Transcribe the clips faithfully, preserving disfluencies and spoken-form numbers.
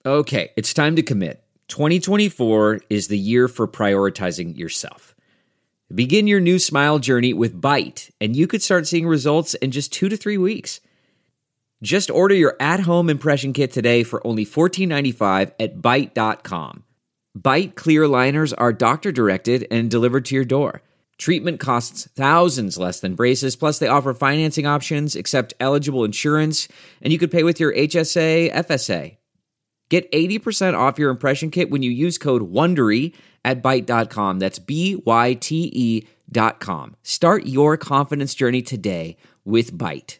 Okay, it's time to commit. twenty twenty-four is the year for prioritizing yourself. Begin your new smile journey with Byte, and you could start seeing results in just two to three weeks. Just order your at-home impression kit today for only fourteen ninety-five at byte dot com. Byte clear aligners are doctor-directed and delivered to your door. Treatment costs thousands less than braces, plus they offer financing options, accept eligible insurance, and you could pay with your H S A, F S A. Get eighty percent off your impression kit when you use code WONDERY at byte dot com. That's B Y T E dot com. Start your confidence journey today with Byte.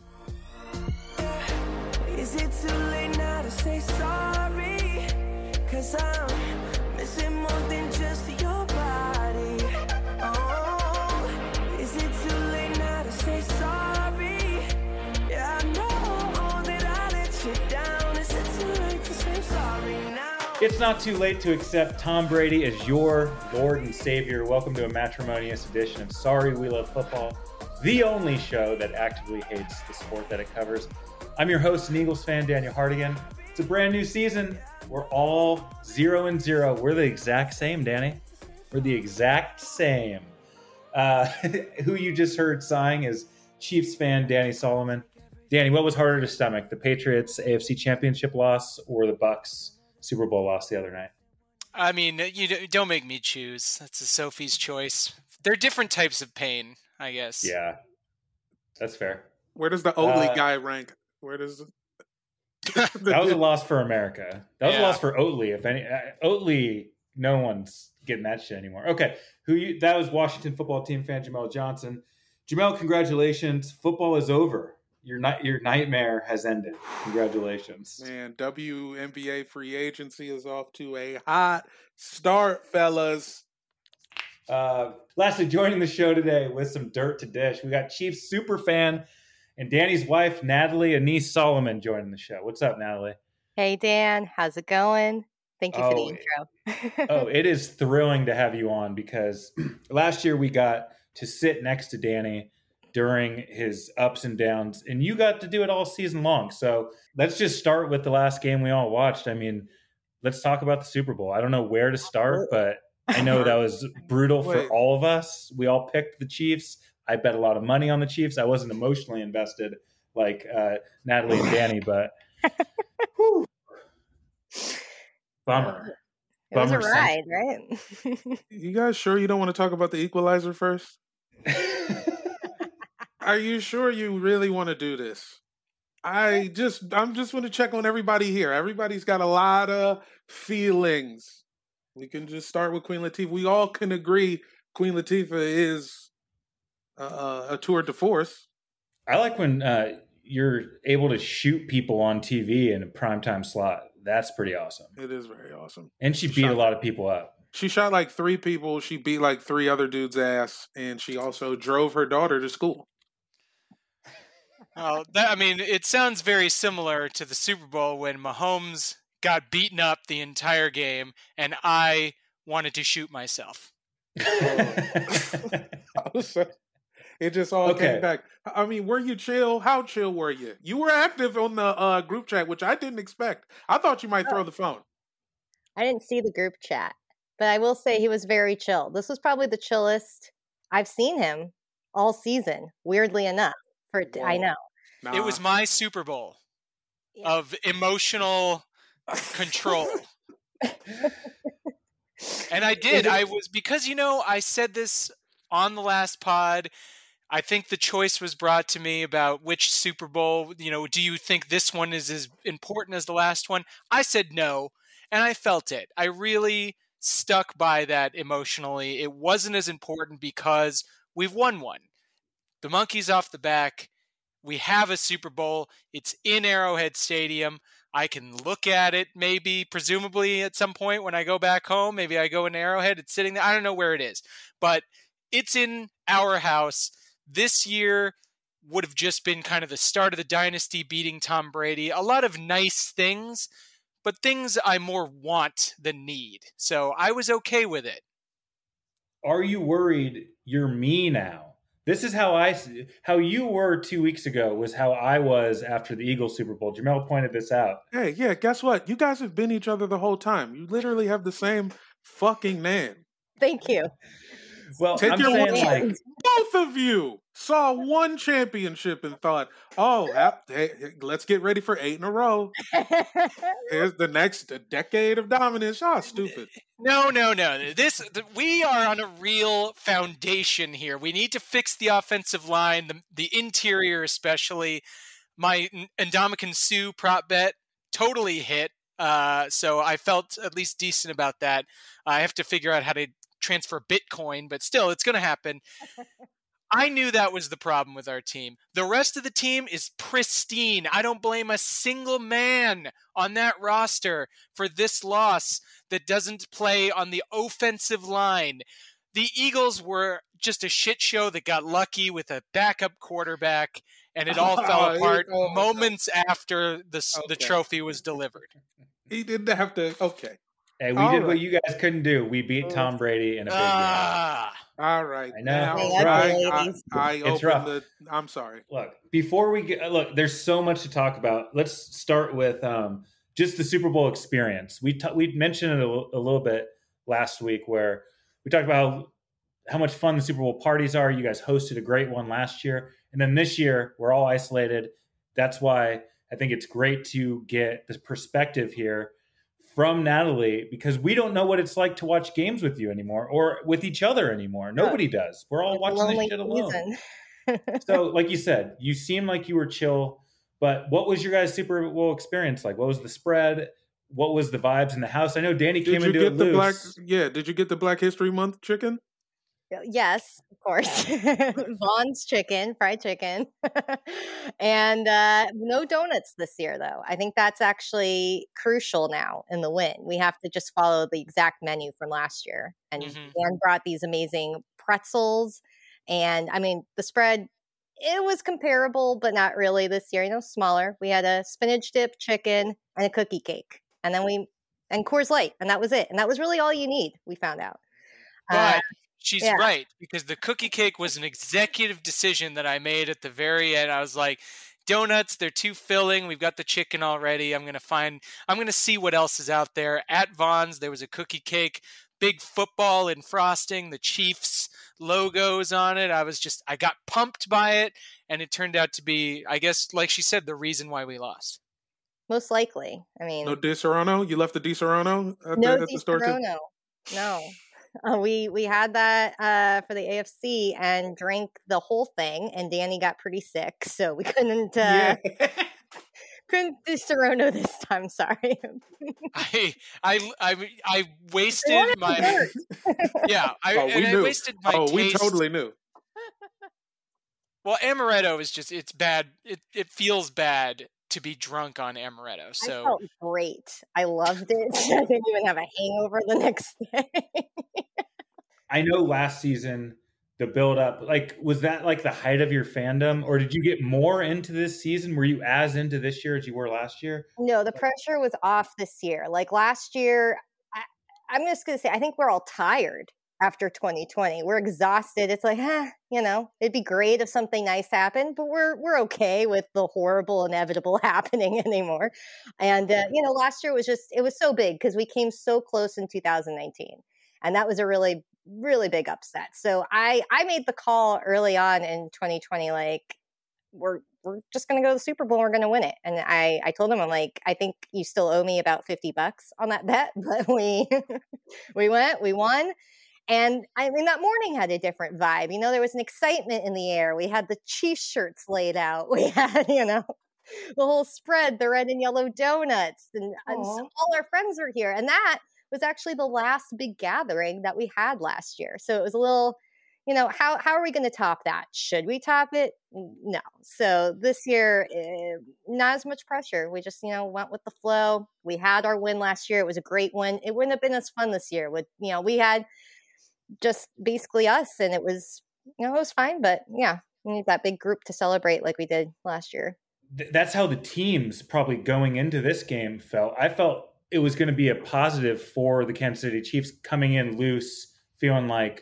Is it too late now to say sorry? 'Cause I'm missing more than just your body. Oh, is it too late now to say sorry? Yeah, I know that I let you down. Is it too late to say sorry now? It's not too late to accept Tom Brady as your Lord and Savior. Welcome to a matrimonious edition of Sorry We Love Football, the only show that actively hates the sport that it covers. I'm your host and Eagles fan, Daniel Hardigan. It's a brand new season. We're all zero and zero. We're the exact same, Danny. We're the exact same. Uh, who you just heard sighing is Chiefs fan Danny Solomon. Danny, what was harder to stomach, the Patriots A F C Championship loss or the Bucks Super Bowl loss the other night? I mean, you don't make me choose. That's a Sophie's choice. They're different types of pain, I guess. Yeah, that's fair. Where does the Oatly Uh, guy rank? Where does That was a loss for America. That was Yeah. a loss for Oatly. If any, uh, Oatly, no one's getting that shit anymore. Okay, who you? That was Washington football team fan Jamel Johnson. Jamel, congratulations! Football is over. Your night, your nightmare has ended. Congratulations. Man, W N B A free agency is off to a hot start, fellas. Uh, lastly, joining the show today with some dirt to dish, we got Chiefs super fan and Danny's wife, Natalie Anise Solomon, joining the show. What's up, Natalie? Hey, Dan. How's it going? Thank you for Oh, the intro. Oh, it is thrilling to have you on because last year we got to sit next to Danny during his ups and downs, and you got to do it all season long. So let's just start with the last game we all watched. I mean, let's talk about the Super Bowl. I don't know where to start, but I know that was brutal for Wait. all of us. We all picked the Chiefs. I bet a lot of money on the Chiefs. I wasn't emotionally invested like uh, Natalie and Danny, but whew, bummer. It was a Bummer ride, right? You guys sure you don't want to talk about the equalizer first? Are you sure you really want to do this? I just, I'm just want to check on everybody here. Everybody's got a lot of feelings. We can just start with Queen Latifah. We all can agree Queen Latifah is uh, a tour de force. I like when uh, you're able to shoot people on T V in a primetime slot. That's pretty awesome. It is very awesome. And she beat a lot of people up. She shot like three people. She beat like three other dudes' ass. And she also drove her daughter to school. Oh, that, I mean, it sounds very similar to the Super Bowl when Mahomes got beaten up the entire game, and I wanted to shoot myself. It just all Okay. came back. I mean, were you chill? How chill were you? You were active on the uh, group chat, which I didn't expect. I thought you might throw the phone. I didn't see the group chat, but I will say he was very chill. This was probably the chillest I've seen him all season, weirdly enough. For I know. Nah. It was my Super Bowl Yeah. of emotional control. And I did. I was, because, you know, I said this on the last pod. I think the choice was brought to me about which Super Bowl, you know, do you think this one is as important as the last one? I said no, and I felt it. I really stuck by that emotionally. It wasn't as important because we've won one. The monkey's off the back. We have a Super Bowl. It's in Arrowhead Stadium. I can look at it maybe, presumably at some point when I go back home. Maybe I go in Arrowhead. It's sitting there. I don't know where it is. But it's in our house. This year would have just been kind of the start of the dynasty, beating Tom Brady. A lot of nice things, but things I more want than need. So I was okay with it. Are you worried you're me now? This is how I, how you were two weeks ago was how I was after the Eagles Super Bowl. Jamel pointed this out. Hey, yeah, guess what? You guys have been each other the whole time. You literally have the same fucking name. Thank you. Well, Take I'm your saying one- like, Both of you saw one championship and thought, oh, hap- hey, hey, let's get ready for eight in a row. Here's the next decade of dominance. Oh, stupid. No, no, no. This th- we are on a real foundation here. We need to fix the offensive line, the the interior especially. My Ndamukong Suh prop bet totally hit, uh, so I felt at least decent about that. I have to figure out how to transfer Bitcoin, but still, it's going to happen. I knew that was the problem with our team. The rest of the team is pristine. I don't blame a single man on that roster for this loss that doesn't play on the offensive line. The Eagles were just a shit show that got lucky with a backup quarterback, and it all fell Oh, apart oh, moments after the, s the Okay. trophy was delivered. He didn't have to. Okay. hey, we All did right. what you guys couldn't do. We beat Tom Brady in a big game. Ah, All right. I know. Now, It's I, rough. I, Ladies. I It's opened rough. the. I'm sorry. Look, before we get look, there's so much to talk about. Let's start with um, just the Super Bowl experience. We t- we mentioned it a, l- a little bit last week, where we talked about how, how much fun the Super Bowl parties are. You guys hosted a great one last year, and then this year we're all isolated. That's why I think it's great to get this perspective here from Natalie, because we don't know what it's like to watch games with you anymore or with each other anymore. Nobody does. We're all It's a watching this lonely shit alone. season. So, like you said, you seem like you were chill, but what was your guys' Super Bowl experience like? What was the spread? What was the vibes in the house? I know Danny Did came you into get it the loose. black? Yeah. Did you get the Black History Month chicken? Yes, of course. Vaughn's chicken, fried chicken. And uh, no donuts this year, though. I think that's actually crucial now in the win. We have to just follow the exact menu from last year. And Mhm. Dan brought these amazing pretzels. And I mean, the spread, it was comparable, but not really this year. You know, smaller. We had a spinach dip chicken and a cookie cake. And then we, and Coors Light. And that was it. And that was really all you need, we found out. Uh, But she's yeah. right, because the cookie cake was an executive decision that I made at the very end. I was like, donuts, they're too filling. We've got the chicken already. I'm going to find, I'm going to see what else is out there. At Vaughn's, there was a cookie cake, big football in frosting, the Chiefs logos on it. I was just, I got pumped by it. And it turned out to be, I guess, like she said, the reason why we lost. Most likely. I mean, No Di Serrano? You left the Di Serrano at, no the, at Di the store too? Serrano. No. Uh, we we had that uh, for the A F C and drank the whole thing, and Danny got pretty sick, so we couldn't uh, Yeah. couldn't do Serrano this time. Sorry. I, I, I, I wasted wanted my, dessert. yeah, I, Oh, we and I knew. wasted my Oh, we taste. totally knew. Well, amaretto is just, it's bad. It, it feels bad to be drunk on amaretto. I So felt great. I loved it. I didn't even have a hangover the next day. I know last season the build up, like, was that like the height of your fandom, or did you get more into this season? Were you as into this year as you were last year? No, the pressure was off this year. Like last year, I, I'm just going to say, I think we're all tired after twenty twenty. We're exhausted. It's like, eh, you know, it'd be great if something nice happened, but we're we're okay with the horrible, inevitable happening anymore. And, uh, you know, last year was just, it was so big because we came so close in two thousand nineteen. And that was a really, really big upset. So I, I made the call early on in twenty twenty, like, we're we're just going to go to the Super Bowl. We're going to win it. And I, I told him, I'm like, I think you still owe me about fifty bucks on that bet, but we, we went, we won. And I mean, that morning had a different vibe. You know, there was an excitement in the air. We had the Chiefs shirts laid out. We had, you know, the whole spread, the red and yellow donuts, and, and so all our friends were here. And that was actually the last big gathering that we had last year. So it was a little, you know, how how are we going to top that? Should we top it? No. So this year, eh, not as much pressure. We just, you know, went with the flow. We had our win last year. It was a great win. It wouldn't have been as fun this year. With, you know, we had just basically us, and it was, you know, it was fine. But yeah, we need that big group to celebrate like we did last year. Th- That's how the teams probably going into this game felt. I felt it was going to be a positive for the Kansas City Chiefs coming in loose, feeling like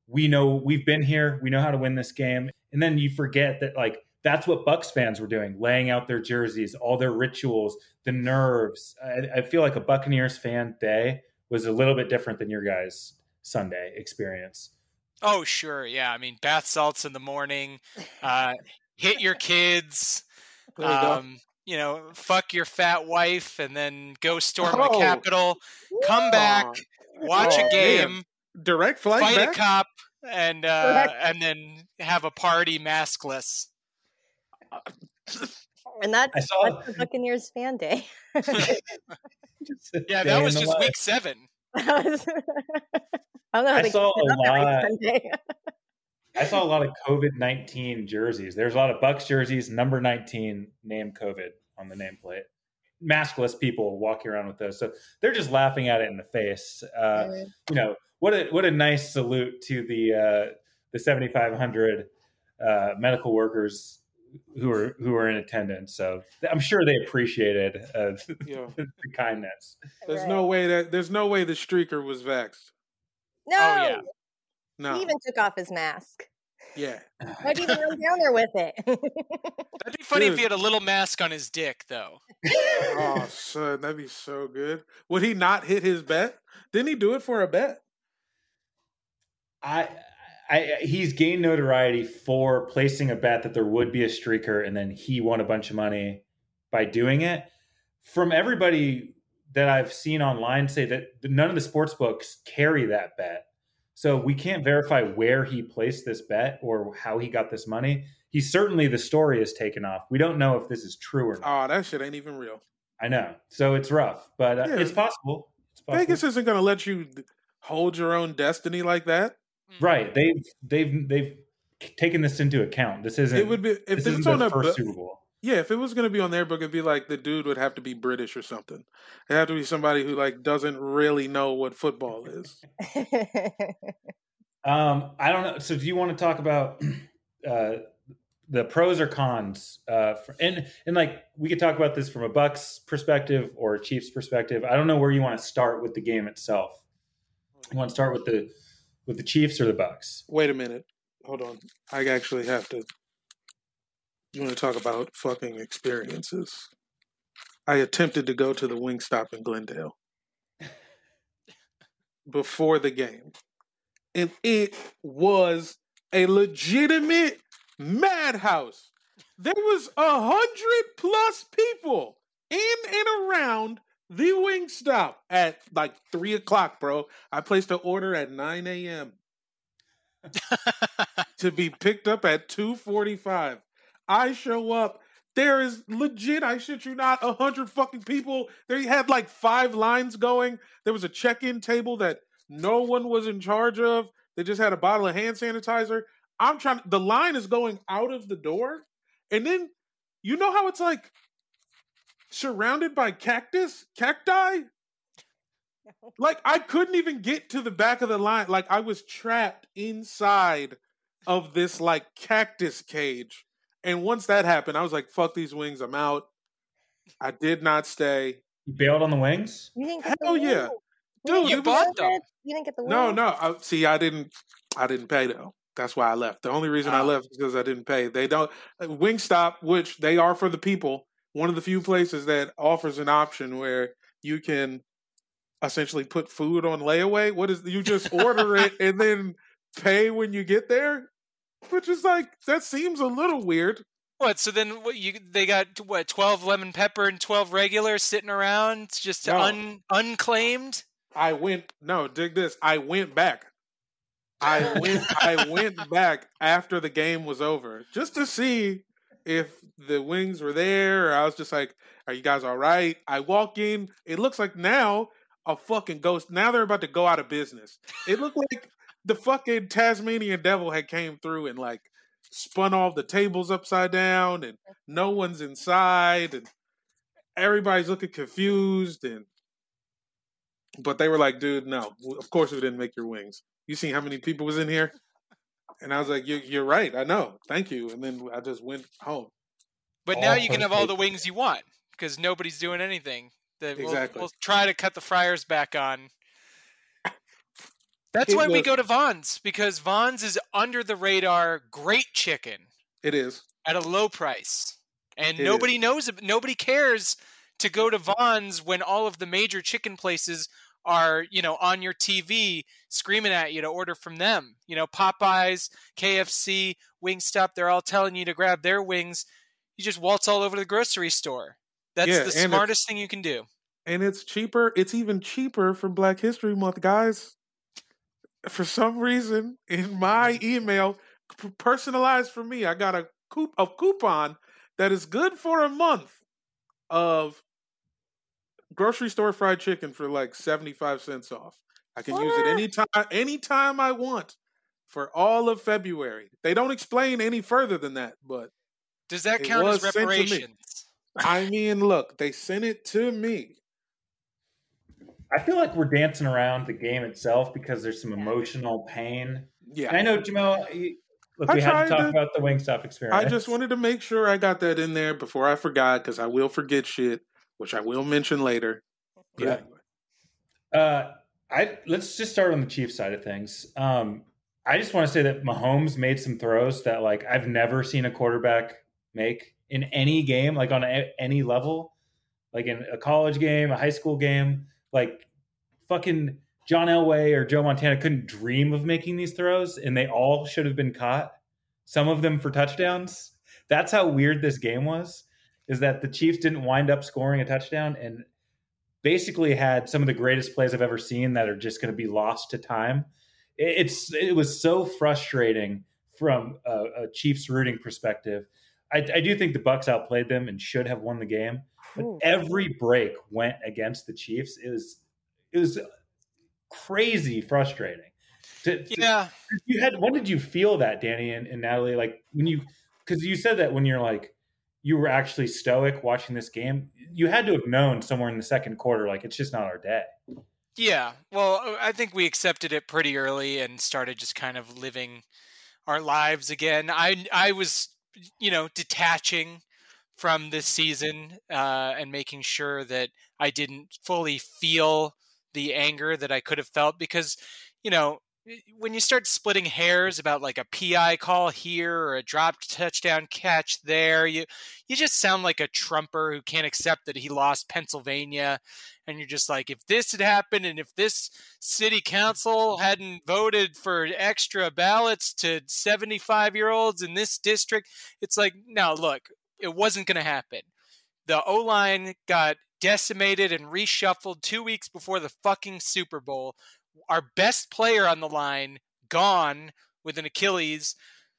we know we've been here, we know how to win this game. And then you forget that like that's what Bucks fans were doing, laying out their jerseys, all their rituals, the nerves. I, I feel like a Buccaneers fan day was a little bit different than your guys' Sunday experience. Oh, sure. Yeah. I mean, bath salts in the morning, uh, hit your kids, There you go. um, you know, fuck your fat wife and then go storm Oh. the Capitol, come back, watch Oh, a game, Direct flight fight back? a cop, and uh, Correct. and then have a party maskless. And that's, I saw- that's the Buccaneers fan day. Yeah, Day that in was the just life. week seven. That was- I don't know. How I they saw kept it a up every lot. Sunday. I saw a lot of COVID nineteen jerseys. There's a lot of Bucks jerseys, number nineteen, named COVID on the nameplate. Maskless people walking around with those. So they're just laughing at it in the face. Uh, you know, what a what a nice salute to the uh, the seventy-five hundred uh, medical workers who are who are in attendance. So I'm sure they appreciated uh, Yeah. the kindness. There's Right. no way that there's no way the streaker was vaxxed. No, Oh, yeah. No. he even took off his mask. Yeah. Might even run down there with it. That'd be funny if Dude. he had a little mask on his dick, though. Oh, son, that'd be so good. Would he not hit his bet? Didn't he do it for a bet? I, I, he's gained notoriety for placing a bet that there would be a streaker, and then he won a bunch of money by doing it. From everybody that I've seen online, say that none of the sports books carry that bet, so we can't verify where he placed this bet or how he got this money. He certainly the story is taken off. We don't know if this is true or not. Oh, that shit ain't even real. I know, so it's rough, but uh, Yeah. it's possible. It's possible. Vegas isn't going to let you hold your own destiny like that. Right? They've they've they've taken this into account. This isn't. It would be if this it's isn't on their a first bu- Super Bowl. yeah, if it was going to be on their book, it'd be like the dude would have to be British or something. It had to be somebody who like doesn't really know what football is. Um, I don't know. So, do you want to talk about uh, the pros or cons? Uh, for, and and like we could talk about this from a Bucks perspective or a Chiefs perspective. I don't know where you want to start with the game itself. You want to start with the with the Chiefs or the Bucks? Wait a minute. Hold on. I actually have to. You want to talk about fucking experiences? I attempted to go to the Wingstop in Glendale before the game, and it was a legitimate madhouse. There was a hundred plus people in and around the Wingstop at like three o'clock, bro. I placed an order at nine a.m. to be picked up at two forty-five. I show up. There is legit, I shit you not, a hundred fucking people. They had like five lines going. There was a check-in table that no one was in charge of. They just had a bottle of hand sanitizer. I'm trying, the line is going out of the door. And then, you know how it's like surrounded by cactus, cacti? Like, I couldn't even get to the back of the line. Like, I was trapped inside of this, like, cactus cage. And once that happened, I was like, fuck these wings, I'm out. I did not stay. You bailed on the wings? You didn't get the Hell wing? yeah. Dude, You it was- bought them. You didn't get the wing? No, no. I, see, I didn't. I didn't pay though. That's why I left. The only reason I Ah. left is because I didn't pay. They don't. Wingstop, which they are for the people, one of the few places that offers an option where you can essentially put food on layaway. What is you just order it and then pay when you get there? Which is like that seems a little weird. What? So then, what you they got? What? Twelve lemon pepper and twelve regular sitting around, just No. un unclaimed. I went no, dig this. I went back. I went I went back after the game was over just to see if the wings were there. Or I was just like, are you guys all right? I walk in, it looks like now a fucking ghost. Now they're about to go out of business. It looked like the fucking Tasmanian devil had came through and like spun all the tables upside down and no one's inside and everybody's looking confused and but they were like, dude, no, of course we didn't make your wings. You seen how many people was in here? And I was like, you, you're right. I know. Thank you. And then I just went home. But All now you can have all the perfect. wings you want because nobody's doing anything. The- we'll- Exactly. We'll, try to cut the fryers back on. That's It why we was- go to Vaughn's, because Vaughn's is under the radar, great chicken It is. at a low price. And It nobody knows, it- nobody cares to go to Vaughn's when all of the major chicken places are, you know, on your T V screaming at you to order from them. You know, Popeyes, K F C, Wingstop, they're all telling you to grab their wings. You just waltz all over the grocery store. That's Yeah, the and it's- smartest thing you can do. And it's cheaper. It's even cheaper for Black History Month, guys. For some reason, in my email, p- personalized for me, I got a, coup- a coupon that is good for a month of grocery store fried chicken for like seventy-five cents off. I can use it What? anytime, anytime I want for all of February. They don't explain any further than that, but Does that It count as was sent to me. reparations? I mean, look, they sent it to me. I feel like we're dancing around the game itself because there's some emotional pain. Yeah. And I know, Jamel, you- look, I we had tried to talk to- about the Wingstop experience. I just wanted to make sure I got that in there before I forgot, because I will forget shit, which I will mention later. But Yeah. anyway. Uh, I let's just start on the Chiefs side of things. Um, I just want to say that Mahomes made some throws that like I've never seen a quarterback make in any game, like on a, any level, like in a college game, a high school game. Like fucking John Elway or Joe Montana couldn't dream of making these throws, and they all should have been caught. Some of them for touchdowns. That's how weird this game was. Is that the Chiefs didn't wind up scoring a touchdown and basically had some of the greatest plays I've ever seen that are just going to be lost to time. It's it was so frustrating from a, a Chiefs rooting perspective. I, I do think the Bucs outplayed them and should have won the game, but Ooh. every break went against the Chiefs. It was it was crazy frustrating. To- to- Yeah. you had when did you feel that, Danny and, and Natalie? Like when you because you said that when you're like you were actually stoic watching this game, you had to have known somewhere in the second quarter, like it's just not our day. Yeah. Well, I think we accepted it pretty early and started just kind of living our lives again. I I was, you know, detaching from this season uh, and making sure that I didn't fully feel the anger that I could have felt because, you know, when you start splitting hairs about like a P I call here or a dropped touchdown catch there, you you just sound like a Trumper who can't accept that he lost Pennsylvania. And you're just like, if this had happened and if this city council hadn't voted for extra ballots to seventy-five year olds in this district, it's like, no, look, it wasn't going to happen. The O-line got decimated and reshuffled two weeks before the fucking Super Bowl. Our best player on the line gone with an Achilles.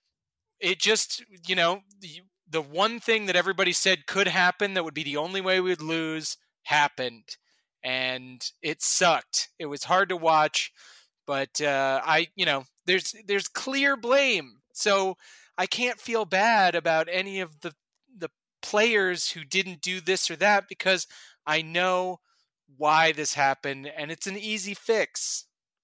It just, you know, the, the one thing that everybody said could happen that would be the only way we'd lose happened. And it sucked. It was hard to watch, but uh, I, you know, there's there's clear blame. So I can't feel bad about any of the the players who didn't do this or that because I know why this happened and it's an easy fix.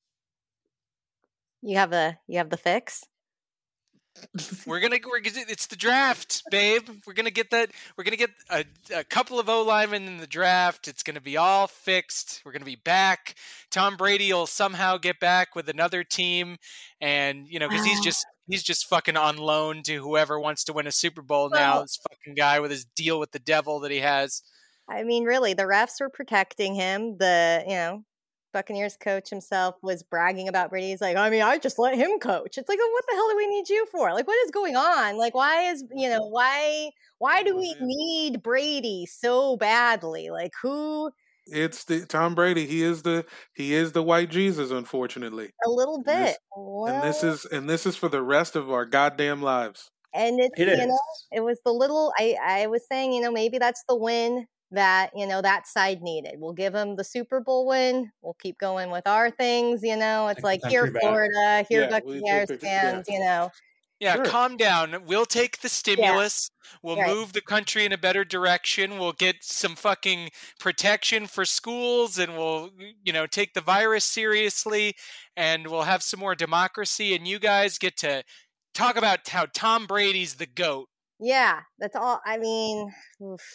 You have a you have the fix. We're gonna, we're gonna, it's the draft, babe. We're gonna get that. We're gonna get a, a couple of O linemen in the draft. It's gonna be all fixed. We're gonna be back. Tom Brady will somehow get back with another team, and you know, because he's just he's just fucking on loan to whoever wants to win a Super Bowl now. Well- This fucking guy with his deal with the devil that he has. I mean, really, the refs were protecting him. The you know Buccaneers coach himself was bragging about Brady. He's like, I mean, I just let him coach. It's like, oh, what the hell do we need you for? Like, what is going on? Like, why is you know why why do we need Brady so badly? Like, who? It's the Tom Brady. He is the he is the white Jesus, unfortunately. A little And bit. this, and this Well, is and this is for the rest of our goddamn lives. and it's It you is. know it was the little I I was saying you know maybe that's the win that you know that side needed. We'll give them the Super Bowl win. We'll keep going with our things. You know, it's Take the like here, country back. Florida, here, Yeah, we take Buccaneers the- fans. You know, Yeah, Sure. calm down. We'll take the stimulus. We'll Right. move the country in a better direction. We'll get some fucking protection for schools and we'll, you know, take the virus seriously and we'll have some more democracy and you guys get to talk about how Tom Brady's the GOAT. yeah, that's all. I mean, oof.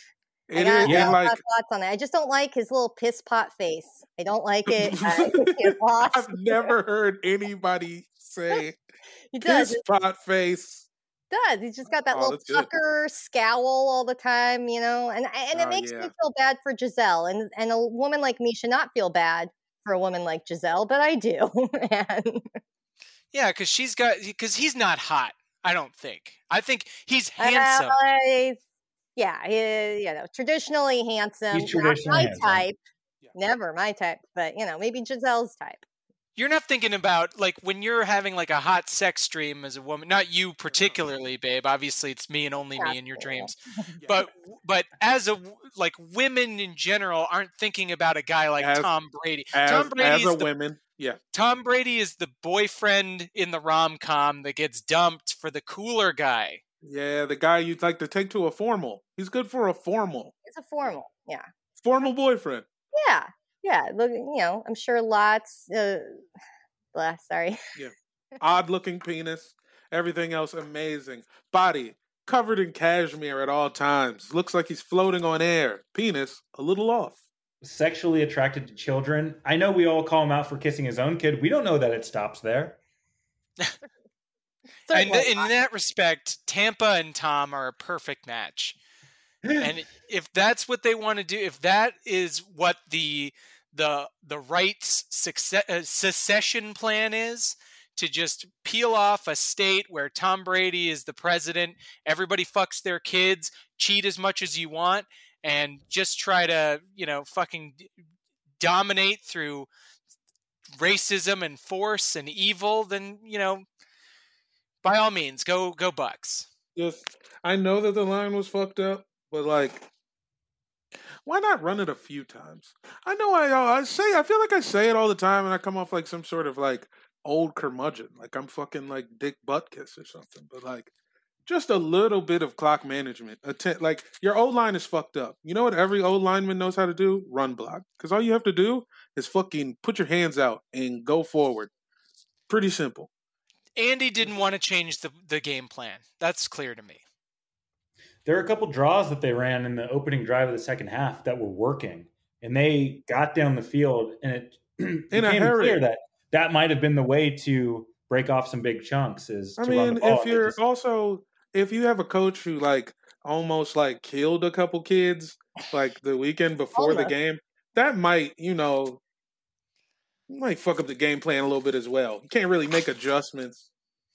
I It got, is I Yeah. got a lot like of thoughts on it. I just don't like his little piss pot face. I don't like it. I think he lost. I've never heard anybody say He does. piss It pot face. does. He's just got that Oh, little that's good. pucker scowl all the time, you know, and and it Oh, makes yeah. me feel bad for Giselle. And and a woman like me should not feel bad for a woman like Giselle, but I do. and Yeah, because she's got because he's not hot. I don't think. I think he's handsome. I, yeah, he, you know, traditionally handsome. He's Not traditionally my handsome. type. Yeah. Never my type, but you know, maybe Giselle's type. You're not thinking about like when you're having like a hot sex dream as a woman. Not you particularly, babe. Obviously, it's me and only me in your Absolutely. dreams. But but as a like women in general aren't thinking about a guy like As- Tom Brady. As, Tom Brady as is a the woman, yeah. Tom Brady is the boyfriend in the rom-com that gets dumped for the cooler guy. Yeah, the guy you'd like to take to a formal. He's good for a formal. It's a formal. Yeah. Formal boyfriend. Yeah. Yeah. Look, you know, I'm sure lots uh blah, sorry. Odd looking penis. Everything else amazing. Body covered in cashmere at all times. Looks like he's floating on air. Penis a little off. Sexually attracted to children. I know we all call him out for kissing his own kid. We don't know that it stops there. And Certainly in not. that respect, Tampa and Tom are a perfect match. And if that's what they want to do, if that is what the the the right's success, uh, secession plan is, to just peel off a state where Tom Brady is the president, everybody fucks their kids, cheat as much as you want, and just try to, you know, fucking dominate through racism and force and evil, then, you know, by all means, go go Bucks. Just, I know that the line was fucked up, but like, why not run it a few times? I know I uh, I say I feel like I say it all the time, and I come off like some sort of like old curmudgeon, like I'm fucking like Dick Butkus or something. But like, just a little bit of clock management. Atten- like your old line is fucked up. You know what every old lineman knows how to do? Run block. Because all you have to do is fucking put your hands out and go forward. Pretty simple. Andy didn't want to change the, the game plan. That's clear to me. There are a couple draws that they ran in the opening drive of the second half that were working, and they got down the field, and it In a became hurry. clear that that might have been the way to break off some big chunks. Is I to run mean, the ball, if and they you're just- also if you have a coach who like almost like killed a couple kids like the weekend before the Almost. game, that might, you know, might fuck up the game plan a little bit as well. You can't really make adjustments.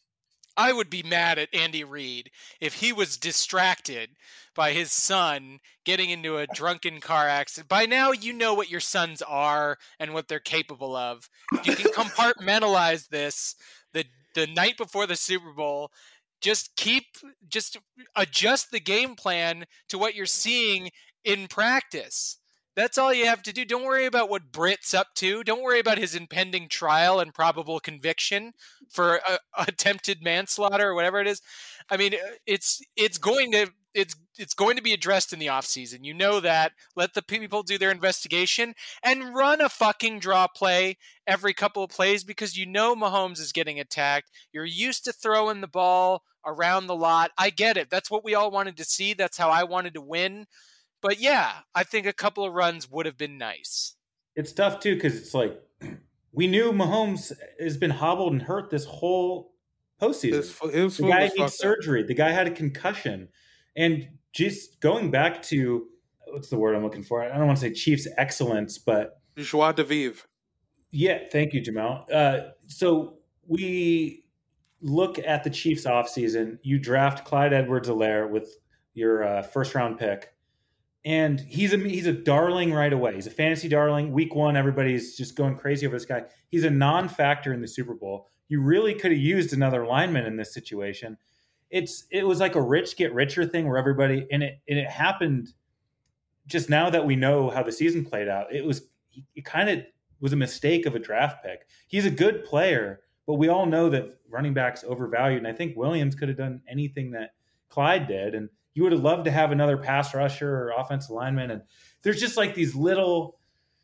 I would be mad at Andy Reid if he was distracted by his son getting into a drunken car accident. By now, you know what your sons are and what they're capable of. If you can compartmentalize this the the night before the Super Bowl, just keep just adjust the game plan to what you're seeing in practice. That's all you have to do. Don't worry about what Britt's up to. Don't worry about his impending trial and probable conviction for uh, attempted manslaughter or whatever it is. I mean, it's it's going to it's it's going to be addressed in the offseason. You know that. Let the people do their investigation and run a fucking draw play every couple of plays because you know Mahomes is getting attacked. You're used to throwing the ball around the lot. I get it. That's what we all wanted to see. That's how I wanted to win. But yeah, I think a couple of runs would have been nice. it's tough too because it's like we knew Mahomes has been hobbled and hurt this whole postseason. His, fo- his The foot guy was needs fucked up. surgery. The guy had a concussion. And just going back to what's the word I'm looking for? I don't want to say Chiefs excellence, but Joie de vivre. yeah, thank you, Jamal. Uh, so we look at the Chiefs offseason. You draft Clyde Edwards-Helaire with your uh, first round pick. And he's a he's a darling right away. He's a fantasy darling. Week one, everybody's just going crazy over this guy. He's a non-factor in the Super Bowl. You really could have used another lineman in this situation. It's it was like a rich get richer thing where everybody and it and it happened just now that we know how the season played out. It was it kind of was a mistake of a draft pick. He's a good player, but we all know that running backs overvalued. And I think Williams could have done anything that Clyde did, and you would have loved to have another pass rusher or offensive lineman. And there's just like these little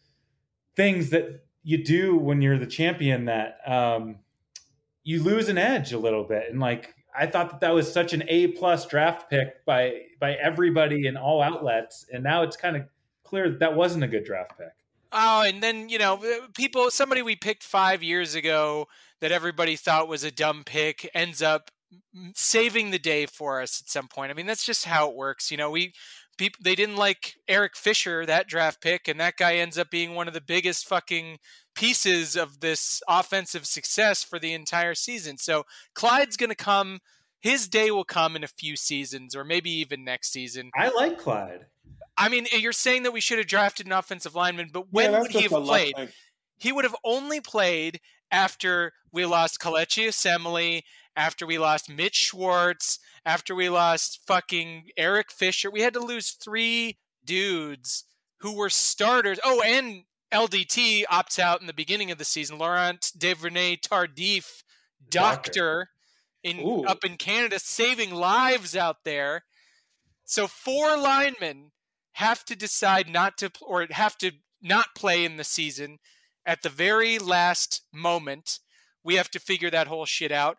things that you do when you're the champion that um, you lose an edge a little bit. And like, I thought that that was such an A plus draft pick by by everybody in all outlets, and now it's kind of clear that that wasn't a good draft pick. Oh, and then, you know, people, somebody we picked five years ago that everybody thought was a dumb pick ends up saving the day for us at some point. I mean, that's just how it works. You know, we people they didn't like Eric Fisher, that draft pick, and that guy ends up being one of the biggest fucking pieces of this offensive success for the entire season. So Clyde's going to come. His day will come in a few seasons, or maybe even next season. I like Clyde. I mean, you're saying that we should have drafted an offensive lineman, but when Yeah, would he that's have just a luck played? thing. He would have only played after we lost Kelechi Osemele, after we lost Mitch Schwartz, after we lost fucking Eric Fisher. We had to lose three dudes who were starters. Oh, and L D T opts out in the beginning of the season. Laurent Duvernay Tardif, doctor, in Ooh. up in Canada, saving lives out there. So four linemen have to decide not to, or have to not play in the season at the very last moment. We have to figure that whole shit out.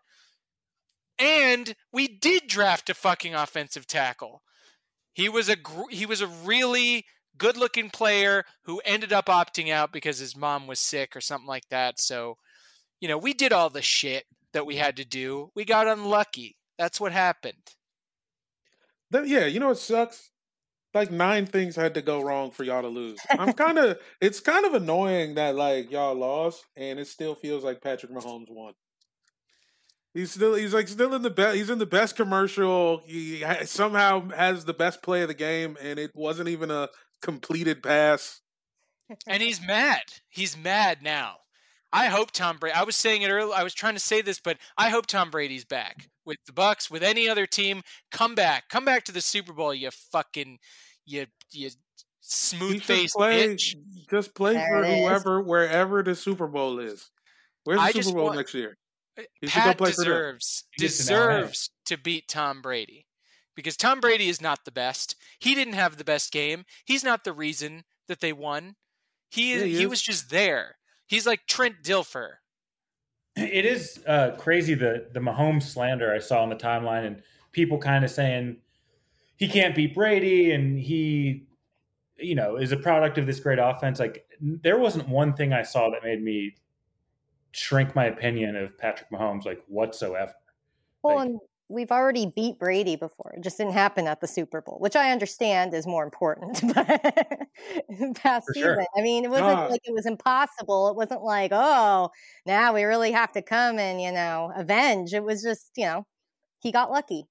And we did draft a fucking offensive tackle. He was a gr- he was a really good-looking player who ended up opting out because his mom was sick or something like that. So, you know, we did all the shit that we had to do. We got unlucky. That's what happened. That- yeah, you know what sucks? Like nine things had to go wrong for y'all to lose. I'm kind of, it's kind of annoying that like y'all lost and it still feels like Patrick Mahomes won. He's still, he's like still in the best, he's in the best commercial. He ha- somehow has the best play of the game and it wasn't even a completed pass. And he's mad. He's mad now. I hope Tom Brady, I was saying it earlier, I was trying to say this, but I hope Tom Brady's back with the Bucks, with any other team. Come back. Come back to the Super Bowl, you fucking, you, you He should smooth-faced play, bitch. just play There for it is. whoever, wherever the Super Bowl is. Where's the I Super just Bowl want- next year? He should go Pat play for them. deserves He gets in L A. deserves to beat Tom Brady because Tom Brady is not the best. He didn't have the best game. He's not the reason that they won. He Yeah, he he is. was just there. He's like Trent Dilfer. It is uh, crazy the the Mahomes slander I saw on the timeline, and people kind of saying he can't beat Brady, and he, you know, is a product of this great offense. Like there wasn't one thing I saw that made me shrink my opinion of Patrick Mahomes, like whatsoever. Well, Like- and we've already beat Brady before. It just didn't happen at the Super Bowl, which I understand is more important. But past For season, sure. I mean, it wasn't Nah. like it was impossible. It wasn't like, oh, now we really have to come and, you know, avenge. It was just, you know, he got lucky.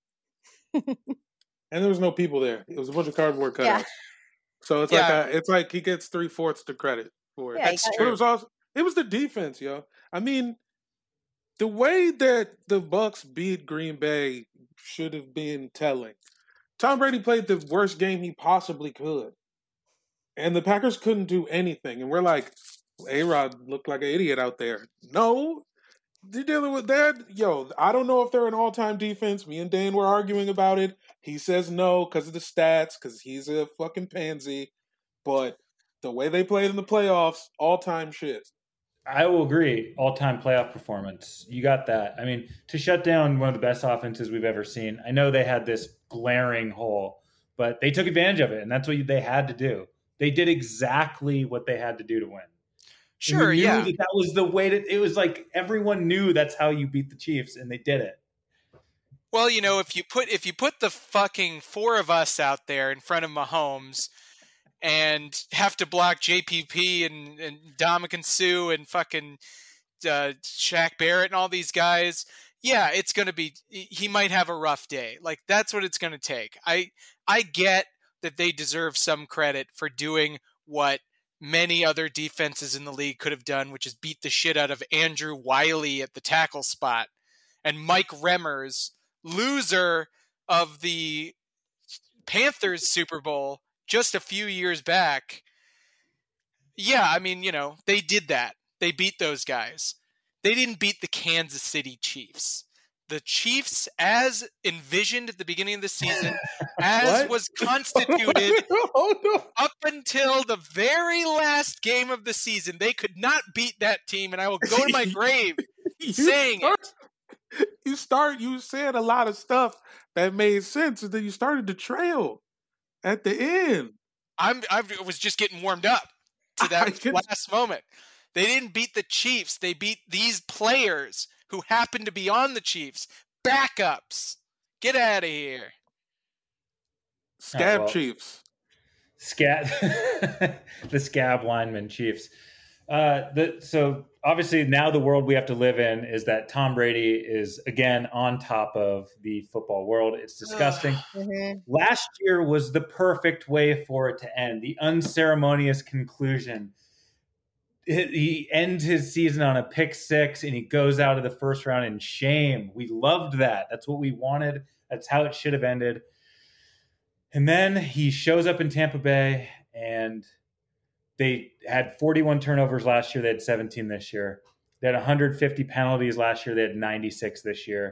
And there was no people there. It was a bunch of cardboard cutouts. Yeah. So it's Yeah. like a, it's like he gets three fourths the credit for it. Yeah, he That's got- But true. it was also it was the defense, yo. I mean, the way that the Bucks beat Green Bay should have been telling. Tom Brady played the worst game he possibly could, and the Packers couldn't do anything. And we're like, A-Rod looked like an idiot out there. No, you're dealing with that. Yo, I don't know if they're an all-time defense. Me and Dan were arguing about it. He says no because of the stats, because he's a fucking pansy. But the way they played in the playoffs, all-time shit. I will agree. All-time playoff performance. You got that. I mean, to shut down one of the best offenses we've ever seen. I know they had this glaring hole, but they took advantage of it, and that's what they had to do. They did exactly what they had to do to win. And we Sure, knew yeah. That, that was the way that it was. Like everyone knew that's how you beat the Chiefs, and they did it. Well, you know, if you put if you put the fucking four of us out there in front of Mahomes and have to block J P P and, and Dominican Sue and fucking uh, Shaq Barrett and all these guys, yeah, it's going to be, he might have a rough day. Like, that's what it's going to take. I I get that they deserve some credit for doing what many other defenses in the league could have done, which is beat the shit out of Andrew Wiley at the tackle spot and Mike Remmers, loser of the Panthers Super Bowl just a few years back. Yeah, I mean, you know, they did that. They beat those guys. They didn't beat the Kansas City Chiefs. The Chiefs, as envisioned at the beginning of the season, as What? was constituted oh no! up until the very last game of the season, they could not beat that team, and I will go to my grave You saying start- it. you start, you said a lot of stuff that made sense, and then you started to trail at the end. I'm, I was just getting warmed up to that can... last moment. They didn't beat the Chiefs. They beat these players who happened to be on the Chiefs. Backups. Get out of here. Scab Oh, well. Chiefs. Scab, the scab lineman Chiefs. Uh, the, so obviously now the world we have to live in is that Tom Brady is again on top of the football world. It's disgusting. Mhm. Last year was the perfect way for it to end. The unceremonious conclusion. He ends his season on a pick six and he goes out of the first round in shame. We loved that. That's what we wanted. That's how it should have ended. And then he shows up in Tampa Bay and they had forty-one turnovers last year. They had seventeen this year. They had one hundred fifty penalties last year. They had ninety-six this year.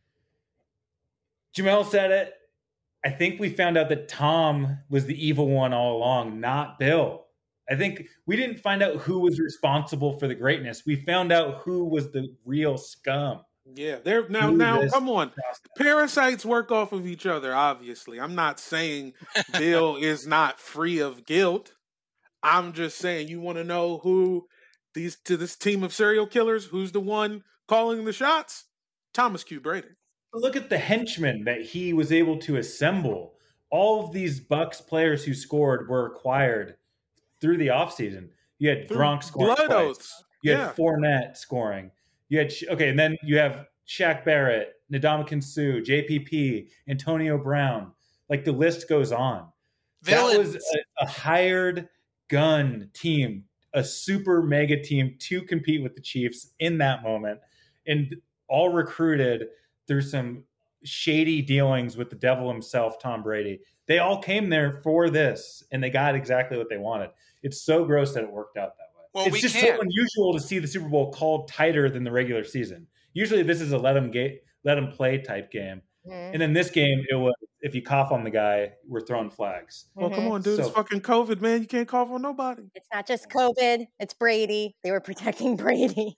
Jamel said it. I think we found out that Tom was the evil one all along, not Bill. I think we didn't find out who was responsible for the greatness. We found out who was the real scum. Yeah, they're now Who now this come on. process. Parasites work off of each other, obviously. I'm not saying Bill is not free of guilt. I'm just saying you want to know who these to this team of serial killers, who's the one calling the shots? Thomas Q. Brady. Look at the henchmen that he was able to assemble. All of these Bucks players who scored were acquired through the offseason. You had Through Gronk scoring blood twice. oaths. You Yeah. had Fournette scoring. You had okay, and then you have Shaq Barrett, Ndamukong Suh, J P P, Antonio Brown. Like the list goes on. Villains. That was a, a hired gun team, a super mega team to compete with the Chiefs in that moment, and all recruited through some shady dealings with the devil himself, Tom Brady. They all came there for this, and they got exactly what they wanted. It's so gross that it worked out that way. Well, it's we just can't. so unusual to see the Super Bowl called tighter than the regular season. Usually this is a let them ga- let them play type game. Mhm. And in this game, it was if you cough on the guy, we're throwing flags. Well, come Mhm. on, dude. So- It's fucking COVID, man. You can't cough on nobody. It's not just COVID. It's Brady. They were protecting Brady.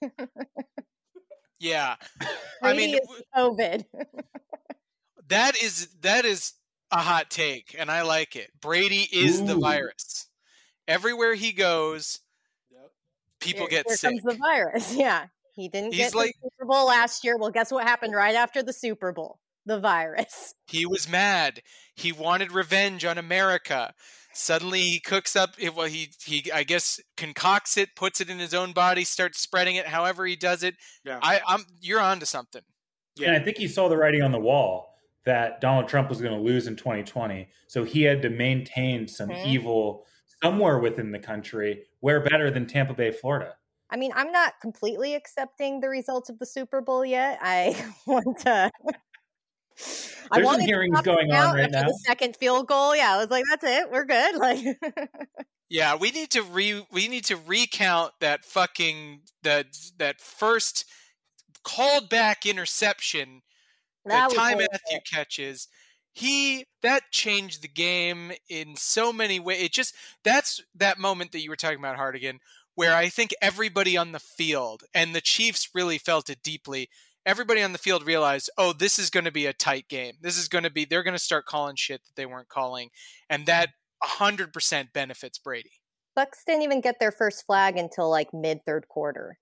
Yeah. I Brady mean, is COVID. that is that is a hot take, and I like it. Brady is the Ooh. virus. Everywhere he goes, people Here- get here sick. comes the virus. Yeah. He didn't He's get to like- the Super Bowl last year. Well, guess what happened right after the Super Bowl? The virus. He was mad. He wanted revenge on America. Suddenly he cooks up it- well he he I guess concocts it, puts it in his own body, starts spreading it however he does it. Yeah. I I'm you're onto something. Yeah. And I think he saw the writing on the wall that Donald Trump was going to lose in twenty twenty. So he had to maintain some Mhm. evil somewhere within the country. Where better than Tampa Bay, Florida? I mean, I'm not completely accepting the results of the Super Bowl yet. I want to. I There's some wanted to hearings stop going it on out right after now. the second field goal. Yeah, I was like, that's it. We're good. Like, Yeah, we need to re we need to recount that fucking that that first called back interception that that was Ty horrible. Matthew catches. He that changed the game in so many ways. It just that's that moment that you were talking about, Hardigan, where I think everybody on the field and the Chiefs really felt it deeply. Everybody on the field realized, oh, this is going to be a tight game. This is going to be they're going to start calling shit that they weren't calling, and that one hundred percent benefits Brady. Bucks didn't even get their first flag until like mid third quarter.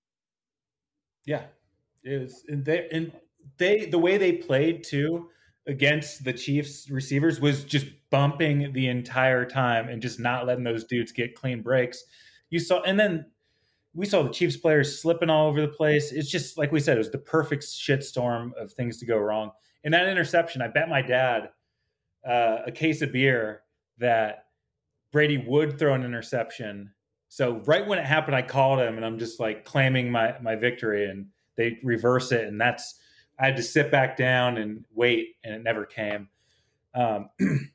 Yeah, it was. And they and they the way they played too against the Chiefs receivers was just bumping the entire time and just not letting those dudes get clean breaks. You saw, and then we saw the Chiefs players slipping all over the place. It's just like we said, it was the perfect shitstorm of things to go wrong. And that interception, I bet my dad uh, a case of beer that Brady would throw an interception. So right when it happened, I called him and I'm just like claiming my my victory, and they reverse it, and that's I had to sit back down and wait, and it never came. Um,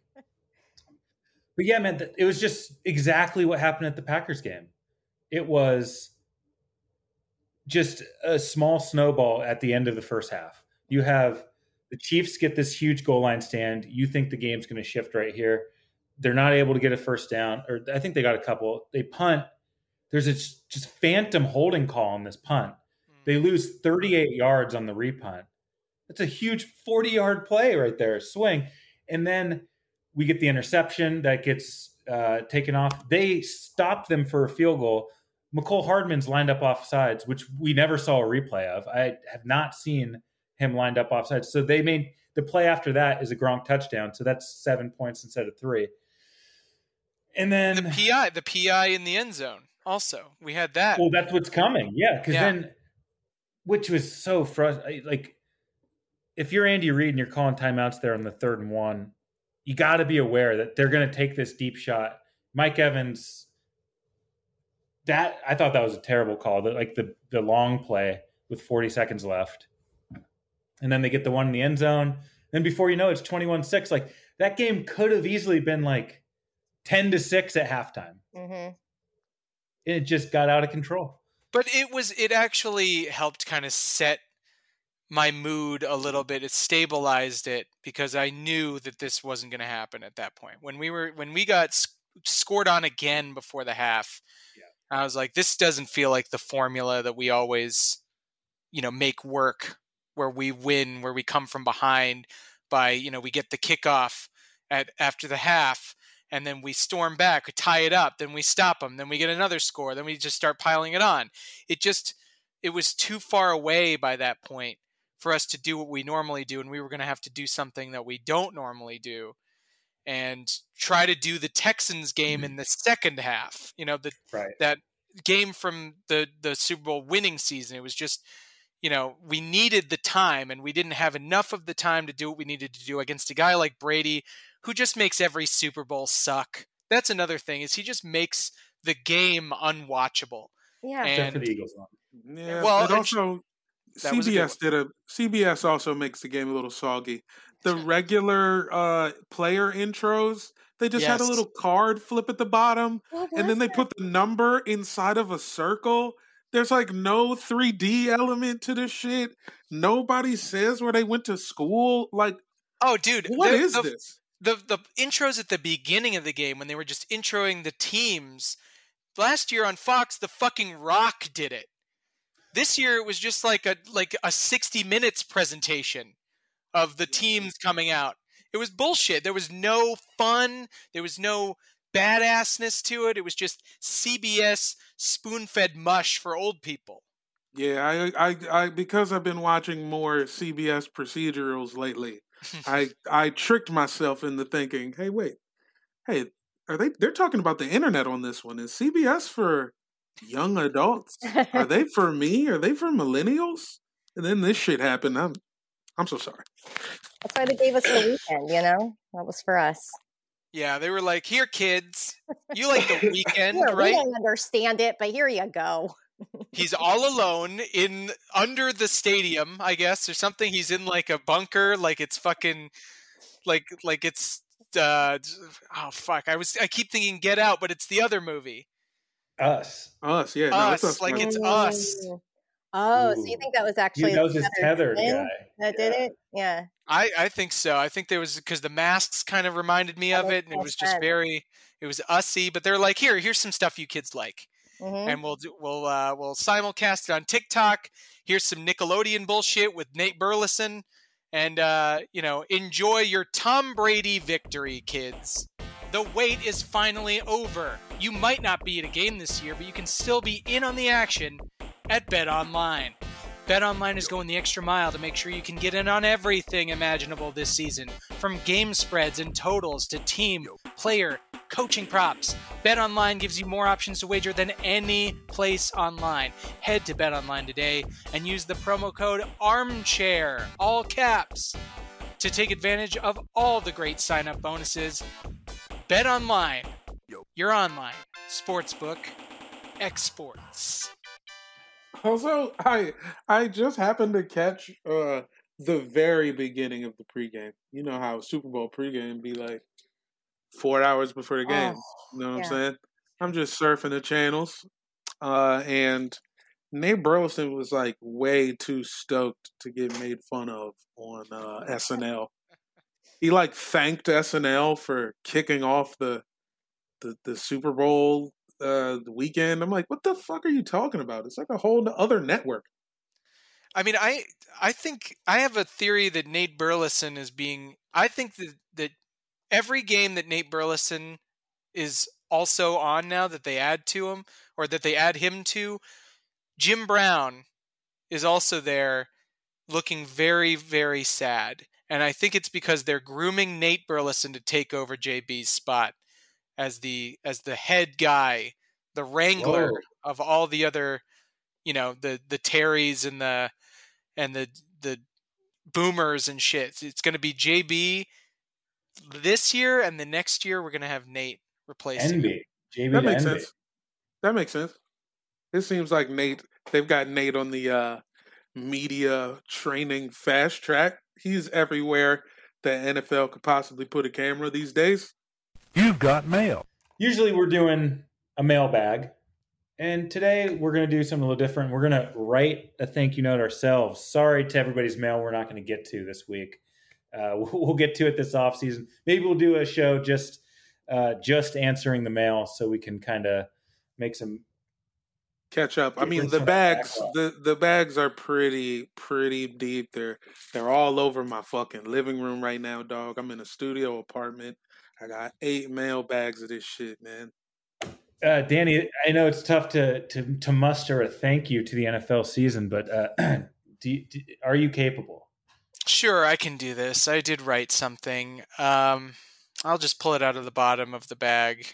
but yeah, man, it was just exactly what happened at the Packers game. It was just a small snowball at the end of the first half. You have the Chiefs get this huge goal line stand. You think the game's going to shift right here. They're not able to get a first down, or I think they got a couple. They punt. There's a just phantom holding call on this punt. They lose thirty-eight yards on the repunt. That's a huge forty-yard play right there, swing. And then we get the interception that gets uh, taken off. They stop them for a field goal. McCole Hardman's lined up off sides, which we never saw a replay of. I have not seen him lined up off sides. So they made the play after that is a Gronk touchdown. So that's seven points instead of three. And then the P I, the P I in the end zone. Also, we had that. Well, that's what's coming. Yeah, because Yeah. then, which was so frustrating. Like, if you're Andy Reid and you're calling timeouts there on the third and one, you got to be aware that they're going to take this deep shot. Mike Evans. That I thought that was a terrible call. That like the the long play with forty seconds left, and then they get the one in the end zone. Then before you know, it's twenty-one six. Like that game could have easily been like ten to six at halftime. Mm-hmm. It just got out of control. But it was it actually helped kind of set my mood a little bit. It stabilized it because I knew that this wasn't going to happen at that point. When we were when we got sc- scored on again before the half. I was like, this doesn't feel like the formula that we always, you know, make work, where we win, where we come from behind by, you know, we get the kickoff at after the half, and then we storm back, we tie it up, then we stop them, then we get another score, then we just start piling it on. It just, it was too far away by that point for us to do what we normally do, and we were going to have to do something that we don't normally do. And try to do the Texans game in the second half. You know, the right. that game from the, the Super Bowl winning season. It was just, you know, we needed the time, and we didn't have enough of the time to do what we needed to do against a guy like Brady, who just makes every Super Bowl suck. That's another thing, is he just makes the game unwatchable. Yeah. And, Except for the Eagles one. Yeah, Well, but also that was a C B S good did a C B S also makes the game a little soggy. The regular uh, player intros, they just had a Yes. little card flip at the bottom, What and then was they put the number inside of a circle. There's like no three D element to this shit. Nobody says where they went to school. Like, oh, dude, what the, is the, this? The the intros at the beginning of the game when they were just introing the teams. Last year on Fox, the fucking Rock did it. This year it was just like a like a sixty minutes presentation of the teams coming out. It was bullshit. There was no fun. There was no badassness to it. It was just C B S spoon-fed mush for old people. Yeah, I, I, I, because I've been watching more C B S procedurals lately, I, I tricked myself into thinking, hey, wait, hey, are they? They're talking about the internet on this one. Is C B S for young adults? Are they for me? Are they for millennials? And then this shit happened. I'm, I'm so sorry. That's why they gave us the weekend, you know? That was for us. Yeah, they were like, here, kids, you like the weekend, Here, we right? didn't understand it, but here you go. He's all alone in under the stadium, I guess, or something. He's in like a bunker, like it's fucking, like like it's. Uh, oh fuck! I was I keep thinking Get Out, but it's the other movie. Us. Us, yeah. No, Us, it's us. like man. it's us. Ooh. Oh, so you Ooh. think that was He actually knows his the tethered thing guy. that did it? Yeah. I, I think so. I think there was because the masks kind of reminded me That of makes it, and it more was just sense. very, it was ussy. But they're like, here, here's some stuff you kids like, Mm-hmm. and we'll do, we'll uh, we'll simulcast it on TikTok. Here's some Nickelodeon bullshit with Nate Burleson, and uh, you know, enjoy your Tom Brady victory, kids. The wait is finally over. You might not be at a game this year, but you can still be in on the action at BetOnline. BetOnline is going the extra mile to make sure you can get in on everything imaginable this season, from game spreads and totals to team, player, coaching props. BetOnline gives you more options to wager than any place online. Head to BetOnline today and use the promo code ARMCHAIR, all caps, to take advantage of all the great sign-up bonuses. BetOnline, your online sportsbook exports. Also, I I just happened to catch uh, the very beginning of the pregame. You know how Super Bowl pregame be like four hours before the game. Oh, you know what yeah. I'm saying? I'm just surfing the channels, uh, and Nate Burleson was like way too stoked to get made fun of on uh, S N L. He like thanked S N L for kicking off the the, the Super Bowl uh, the weekend. I'm like, what the fuck are you talking about? It's like a whole other network. I mean, I I think I have a theory that Nate Burleson is being. I think that that every game that Nate Burleson is also on now that they add to him or that they add him to, Jim Brown is also there, looking very very sad, and I think it's because they're grooming Nate Burleson to take over J B's spot as the as the head guy, the wrangler Whoa. of all the other, you know, the the Terrys and the and the the boomers and shit. It's going to be J B this year, and the next year we're going to have Nate replacing him. Envy. J B That to makes envy. sense. That makes sense. It seems like Nate. They've got Nate on the uh, media training fast track. He's everywhere the N F L could possibly put a camera these days. You've got mail. Usually we're doing a mailbag, and today we're going to do something a little different. We're going to write a thank you note ourselves. Sorry to everybody's mail we're not going to get to this week. Uh, we'll get to it this off season. Maybe we'll do a show just uh, just answering the mail so we can kind of make some Catch up. I mean, Difference the from bags, backlog. the the bags are pretty pretty deep. They're they're all over my fucking living room right now, dog. I'm in a studio apartment. I got eight mail bags of this shit, man. Uh, Danny, I know it's tough to, to to muster a thank you to the N F L season, but uh, do, you- do are you capable? Sure, I can do this. I did write something. Um, I'll just pull it out of the bottom of the bag.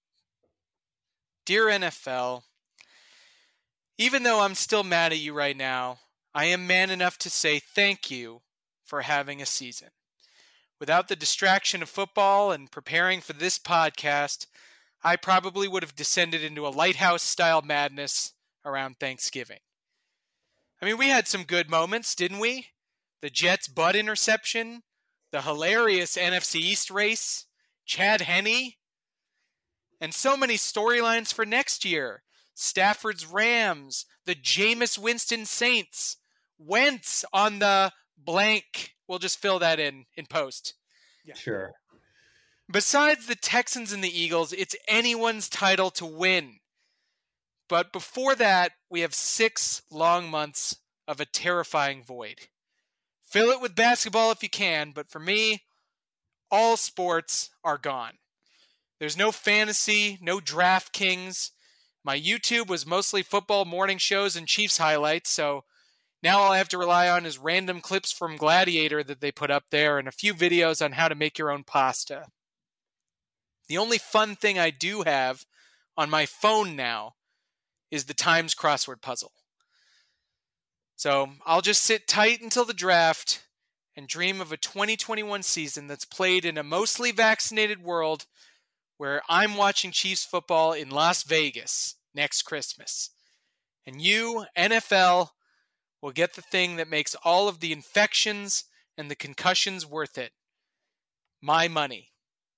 Dear N F L, even though I'm still mad at you right now, I am man enough to say thank you for having a season. Without the distraction of football and preparing for this podcast, I probably would have descended into a lighthouse-style madness around Thanksgiving. I mean, we had some good moments, didn't we? The Jets' butt interception, the hilarious N F C East race, Chad Henne, and so many storylines for next year. Stafford's Rams, the Jameis Winston Saints, Wentz on the blank. We'll just fill that in in post. Sure. Besides the Texans and the Eagles, it's anyone's title to win. But before that, we have six long months of a terrifying void. Fill it with basketball if you can, but for me, all sports are gone. There's no fantasy, no DraftKings. My YouTube was mostly football morning shows and Chiefs highlights, so now all I have to rely on is random clips from Gladiator that they put up there and a few videos on how to make your own pasta. The only fun thing I do have on my phone now is the Times crossword puzzle. So I'll just sit tight until the draft and dream of a twenty twenty-one season that's played in a mostly vaccinated world where I'm watching Chiefs football in Las Vegas next Christmas. And you, N F L, will get the thing that makes all of the infections and the concussions worth it. My money.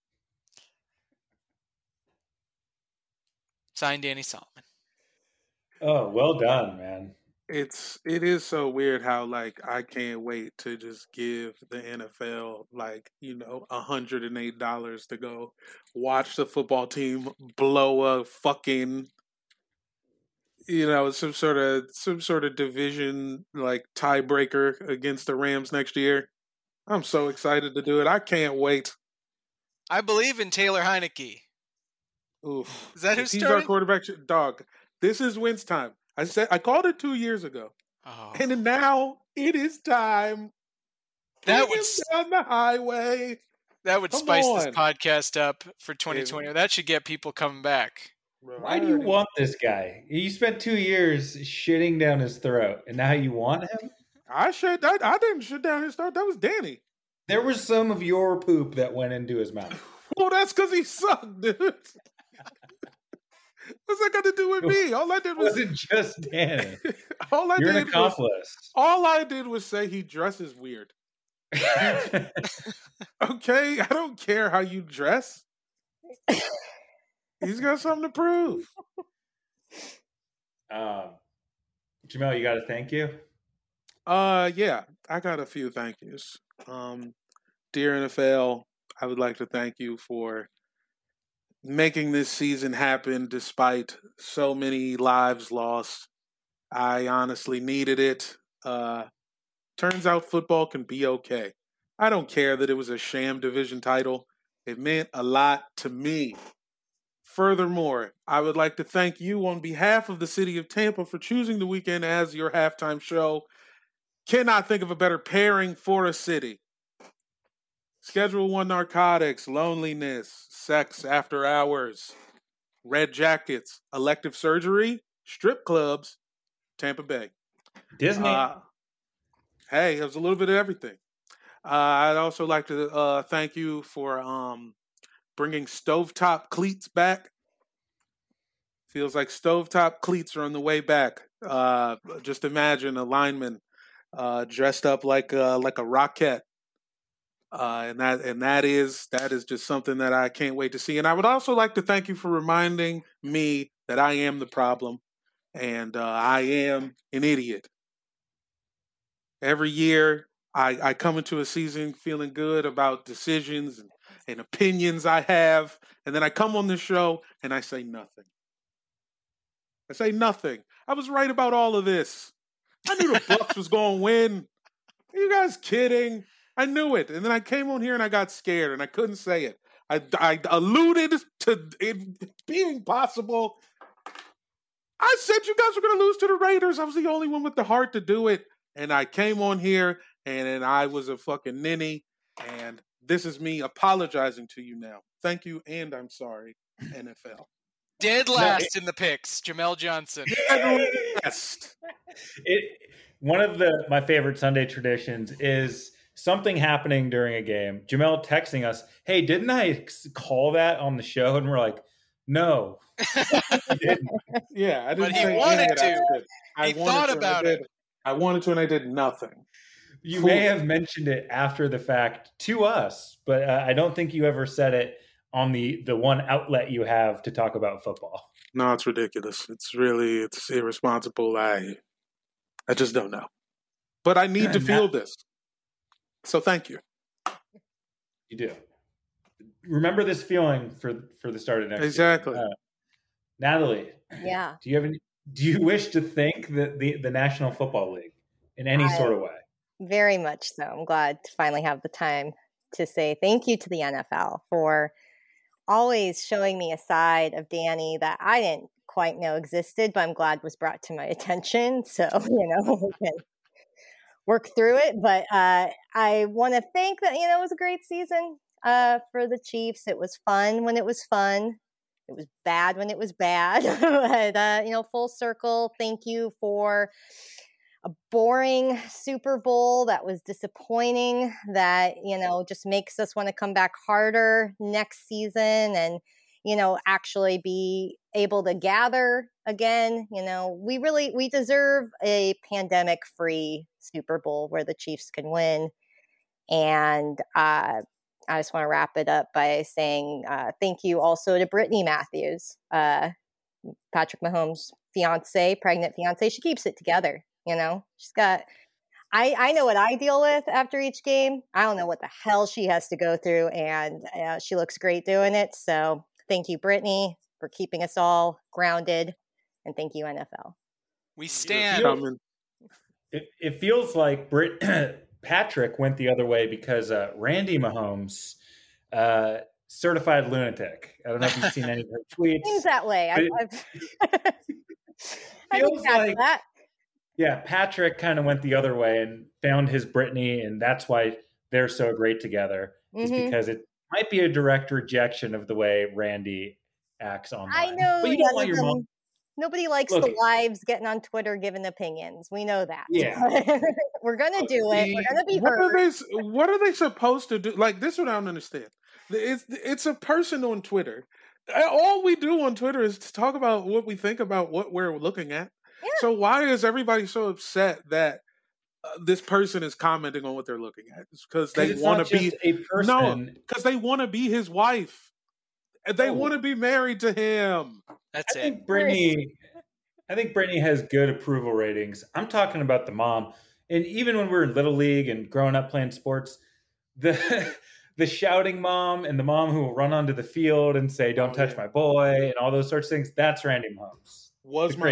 Signed, Danny Solomon. Oh, well done, man. It's it is so weird how like I can't wait to just give the N F L like, you know, a hundred and eight dollars to go watch the football team blow a fucking, you know, some sort of some sort of division like tiebreaker against the Rams next year. I'm so excited to do it. I can't wait. I believe in Taylor Heineke. Oof. Is that If who's he's our starting? quarterback, dog. This is Wentz time. I said I called it two years ago, Oh, and now it is time. that Bring would him s- down the highway. that would Come spice this on. podcast up for twenty twenty. That should get people coming back. Bro, Why I do you already- want this guy? You spent two years shitting down his throat, and now you want him? I shut. I, I didn't shut down his throat. That was Danny. There was some of your poop that went into his mouth. Well, that's because he sucked, dude. What's that got to do with me? All I did It was wasn't just Danny. all I You're an did was accomplice. all I did was say he dresses weird. Okay, I don't care how you dress. He's got something to prove. um, Jamel, you got to thank you. Uh, yeah, I got a few thank yous. Um, dear N F L, I would like to thank you for making this season happen despite so many lives lost. I honestly needed it. Uh, turns out football can be okay. I don't care that it was a sham division title. It meant a lot to me. Furthermore, I would like to thank you on behalf of the city of Tampa for choosing the weekend as your halftime show. Cannot think of a better pairing for a city. Schedule One narcotics, loneliness, sex after hours, red jackets, elective surgery, strip clubs, Tampa Bay. Disney. Uh, hey, it was a little bit of everything. Uh, I'd also like to uh, thank you for um, bringing stovetop cleats back. Feels like stovetop cleats are on the way back. Uh, just imagine a lineman uh, dressed up like a, like a Rockette. Uh, and that and that is that is just something that I can't wait to see. And I would also like to thank you for reminding me that I am the problem and uh, I am an idiot. Every year, I, I come into a season feeling good about decisions and, and opinions I have, and then I come on this show and I say nothing. I say nothing. I was right about all of this. I knew the Bucks was going to win. Are you guys kidding? I knew it. And then I came on here and I got scared and I couldn't say it. I, I alluded to it being possible. I said you guys were going to lose to the Raiders. I was the only one with the heart to do it. And I came on here and, and I was a fucking ninny. And this is me apologizing to you now. Thank you and I'm sorry, N F L. Dead last in the picks, Jamel Johnson. Dead last. It, one of the my favorite Sunday traditions is something happening during a game. Jamel texting us, "Hey, didn't I call that on the show?" And we're like, "No, I didn't." Yeah, I didn't But he say wanted any of that to. shit. I He wanted thought to and I about did- it. I wanted to and I did nothing. You Cool. may have mentioned it after the fact to us, but uh, I don't think you ever said it on the the one outlet you have to talk about football. No, it's ridiculous. It's really it's irresponsible. I I just don't know. But I need to And feel that- this. So thank you. You do. Remember this feeling for for the start of next Exactly. year. Uh, Natalie, Yeah. do you have any? Do you wish to thank the, the, the National Football League in any I- sort of way? Very much so. I'm glad to finally have the time to say thank you to the N F L for always showing me a side of Danny that I didn't quite know existed, but I'm glad was brought to my attention. So, you know, we can work through it. But uh, I want to thank that, you know, it was a great season uh, for the Chiefs. It was fun when it was fun. It was bad when it was bad. But, uh, you know, full circle, thank you for a boring Super Bowl that was disappointing, that, you know, just makes us want to come back harder next season and, you know, actually be able to gather again. You know, we really, we deserve a pandemic free Super Bowl where the Chiefs can win. And uh, I just want to wrap it up by saying uh, thank you also to Brittany Matthews, uh, Patrick Mahomes' fiance, pregnant fiance. She keeps it together. You know, she's got, I, I know what I deal with after each game. I don't know what the hell she has to go through, and uh, she looks great doing it. So thank you, Brittany, for keeping us all grounded. And thank you, N F L. We stand. Coming. It, it feels like Brit, Patrick went the other way because uh, Randy Mahomes, uh, certified lunatic. I don't know if you've seen any of her tweets. Seems that way. I, But I've, I feels think that's like- that. Yeah, Patrick kind of went the other way and found his Brittany, and that's why they're so great together. Is Mhm. because it might be a direct rejection of the way Randy acts online. I know. but you none don't want of your mom. them- Nobody likes Look- the wives getting on Twitter giving opinions. We know that. Yeah. We're gonna do it. We're gonna be What are heard. they? s- What are they supposed to do? Like this, is what I don't understand. It's it's a person on Twitter. Uh, All we do on Twitter is to talk about what we think about what we're looking at. Yeah. So why is everybody so upset that uh, this person is commenting on what they're looking at? It's because 'Cause they it's want not to be just a person. because they want to be his wife. And They Oh. want to be married to him. That's I it. think Brittany, I think Brittany has good approval ratings. I'm talking about the mom, and even when we were in little league and growing up playing sports, the the shouting mom and the mom who will run onto the field and say, "Don't Oh, touch yeah. my boy," and all those sorts of things. That's Randy Mahomes, Was the my crazy mom. lady.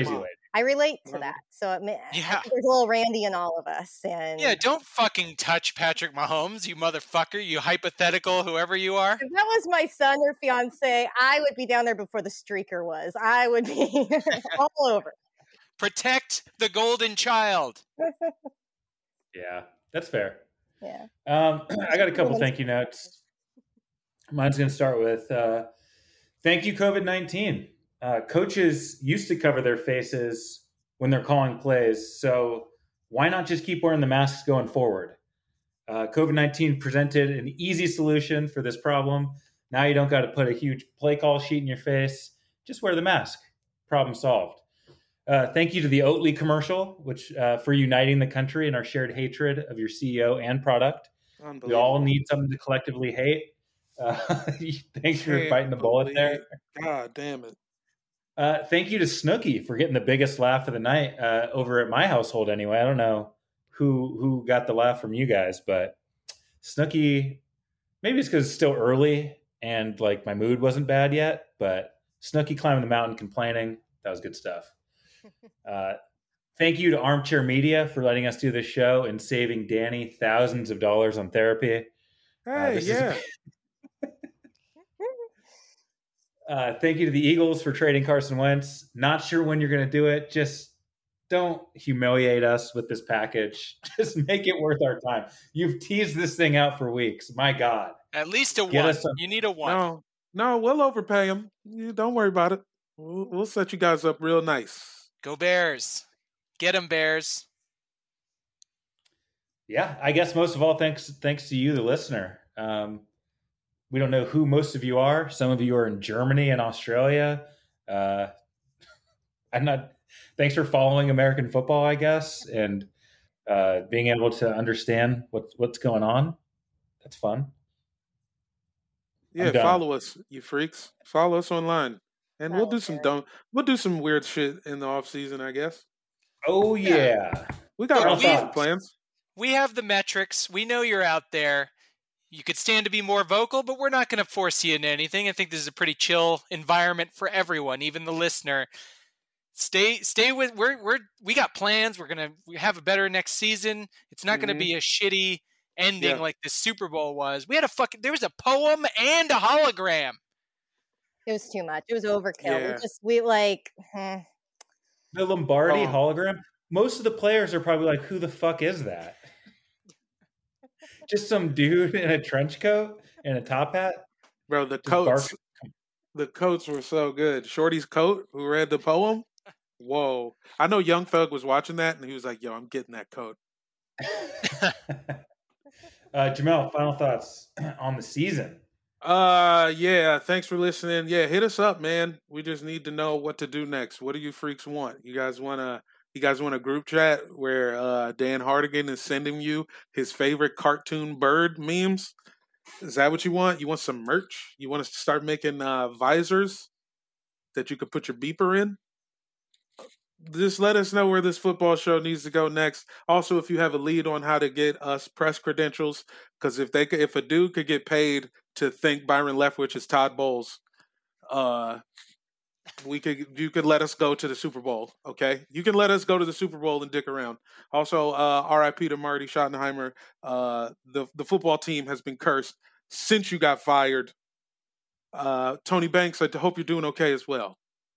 I relate to Well, that. So it, ma- I Yeah. think there's a little Randy in all of us. And Yeah, don't fucking touch Patrick Mahomes, you motherfucker, you hypothetical whoever you are. if that was my son or fiance, I would be down there before the streaker was. I would be all over. Protect the golden child. Yeah, that's fair. Yeah. Um, I got a couple thank you notes. Mine's going to start with uh, thank you, COVID nineteen. Uh, coaches used to cover their faces when they're calling plays, so why not just keep wearing the masks going forward? Uh, COVID nineteen presented an easy solution for this problem. Now you don't got to put a huge play call sheet in your face. Just wear the mask. Problem solved. Uh, thank you to the Oatly commercial, which uh, for uniting the country in our shared hatred of your C E O and product. We all need something to collectively hate. Uh, thanks for Can't biting the bullet there. believe- God damn it. Uh, thank you to Snooki for getting the biggest laugh of the night uh, over at my household. Anyway, I don't know who who got the laugh from you guys, but Snooki. Maybe it's because it's still early and like my mood wasn't bad yet. But Snooki climbing the mountain, complaining. That was good stuff. Uh, thank you to Armchair Media for letting us do this show and saving Danny thousands of dollars on therapy. Hey, this is- yeah. Uh, thank you to the Eagles for trading Carson Wentz. Not sure when you're going to do it. Just don't humiliate us with this package. Just make it worth our time. You've teased this thing out for weeks. My God. At least a Get one. us some- You need a one. No, no, we'll overpay him. Yeah, don't worry about it. We'll, we'll set you guys up real nice. Go Bears. Get them, Bears. Yeah, I guess most of all, thanks thanks to you, the listener. Um, we don't know who most of you are. Some of you are in Germany and Australia. Uh, I'm not. Thanks for following American football, I guess, and uh, being able to understand what's what's going on. That's fun. Yeah, I'm done. follow us, you freaks. Follow us online. And we'll Follow do some Jared. dumb we'll do some weird shit in the off season, I guess. Oh Yeah. yeah. We got Well, all we- sorts of plans. We have the metrics. We know you're out there. You could stand to be more vocal, but we're not going to force you into anything. I think this is a pretty chill environment for everyone, even the listener. Stay, stay with. We're, we're, we got plans. We're gonna we have a better next season. It's not going to Mhm. be a shitty ending Yeah. like the Super Bowl was. We had a fucking. There was a poem and a hologram. It was too much. It was overkill. Yeah. We just we like eh. The Lombardi Oh. hologram. Most of the players are probably like, "Who the fuck is that?" Just some dude in a trench coat and a top hat. Bro, the Just coats bark- the coats were so good. Shorty's coat, who read the poem. Whoa. I know Young Thug was watching that and he was like, yo, I'm getting that coat. uh, Jamel, final thoughts on the season. Uh yeah, thanks for listening. Yeah, hit us up, man. We just need to know what to do next. What do you freaks want? You guys wanna you guys want a group chat where uh Dan Hardigan is sending you his favorite cartoon bird memes? Is that what you want? You want some merch? You want us to start making uh visors that you could put your beeper in? Just let us know where this football show needs to go next. Also, if you have a lead on how to get us press credentials, because if they could, if a dude could get paid to think Byron Leftwich is Todd Bowles, uh, we could you could let us go to the Super Bowl. Okay, you can let us go to the Super Bowl and dick around. Also, uh, R I P to Marty Schottenheimer. Uh, the the football team has been cursed since you got fired. Uh, Tony Banks, I hope you're doing okay as well.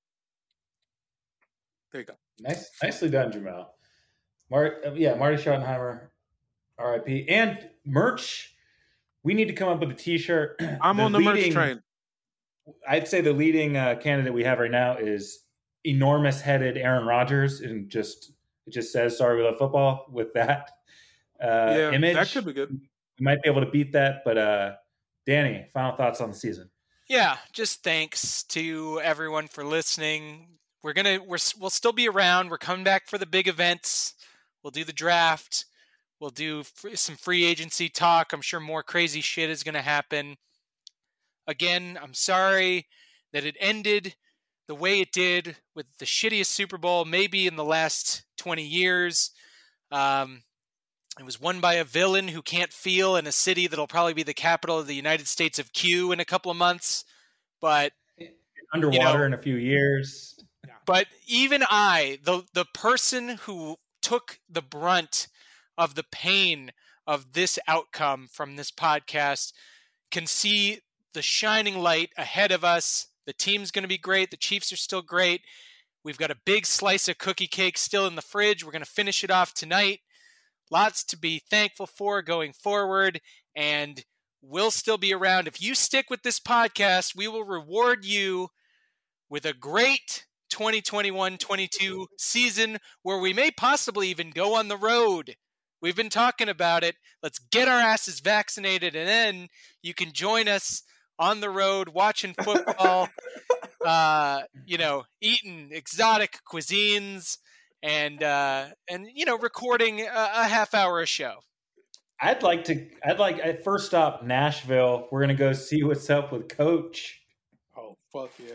There you go. Nice, nicely done, Jamel. Mar- uh, yeah, Marty Schottenheimer, R I P, and merch. We need to come up with a T-shirt. I'm on the merch leading- train. I'd say the leading uh, candidate we have right now is enormous-headed Aaron Rodgers, and just it just says "Sorry, we love football" with that uh, Yeah, image. that could be good. We might be able to beat that, but uh, Danny, final thoughts on the season. Yeah, just thanks to everyone for listening. We're gonna we're we'll still be around. We're coming back for the big events. We'll do the draft. We'll do fr- some free agency talk. I'm sure more crazy shit is gonna happen. Again, I'm sorry that it ended the way it did with the shittiest Super Bowl maybe in the last twenty years. Um, it was won by a villain who can't feel in a city that'll probably be the capital of the United States of Q in a couple of months. But Underwater You know- in a few years. But even I, the the person who took the brunt of the pain of this outcome from this podcast, can see the shining light ahead of us. The team's going to be great. The Chiefs are still great. We've got a big slice of cookie cake still in the fridge. We're going to finish it off tonight. Lots to be thankful for going forward, and we'll still be around. If you stick with this podcast, we will reward you with a great twenty twenty-one twenty-two season where we may possibly even go on the road. We've been talking about it. Let's get our asses vaccinated, and then you can join us on the road watching football, uh, you know, eating exotic cuisines, and uh, and you know, recording a, a half hour a show. I'd like to. I'd like at first stop Nashville. We're gonna go see what's up with Coach. Oh fuck yeah!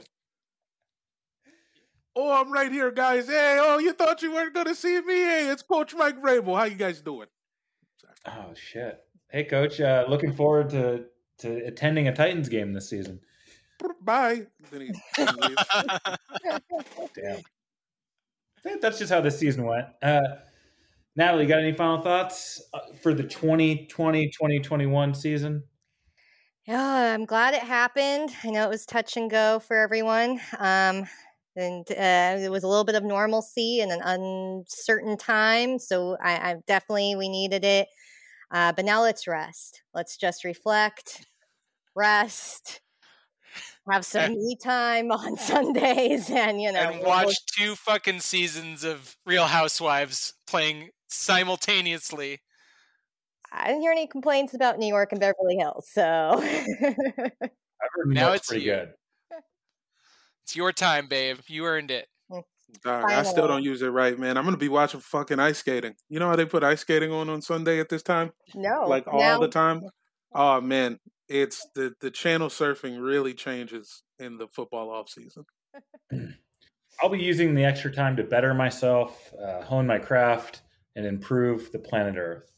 Oh, I'm right here, guys. Hey, oh, you thought you weren't gonna see me? Hey, it's Coach Mike Vrabel. How you guys doing? Oh shit! Hey, Coach. Uh, looking forward to to attending a Titans game this season. Bye. Then he, he leaves. Damn. I think that's just how this season went. Uh, Natalie, got any final thoughts for the twenty twenty twenty twenty-one season? Yeah, I'm glad it happened. I know it was touch and go for everyone. Um, and uh, it was a little bit of normalcy in an uncertain time. So I, I definitely, we needed it. Uh, but now let's rest. Let's just reflect, rest, have some me time on Sundays, and, you know. And watch two fucking seasons of Real Housewives playing simultaneously. I didn't hear any complaints about New York and Beverly Hills, so. I've heard Now it's it's pretty you. good. It's your time, babe. You earned it. All right, I still don't use it right, man. I'm gonna be watching fucking ice skating. You know how they put ice skating on on Sunday at this time? No. Like all now, the time. Oh man, it's the the channel surfing really changes in the football off season. I'll be using the extra time to better myself, uh, hone my craft, and improve the planet Earth.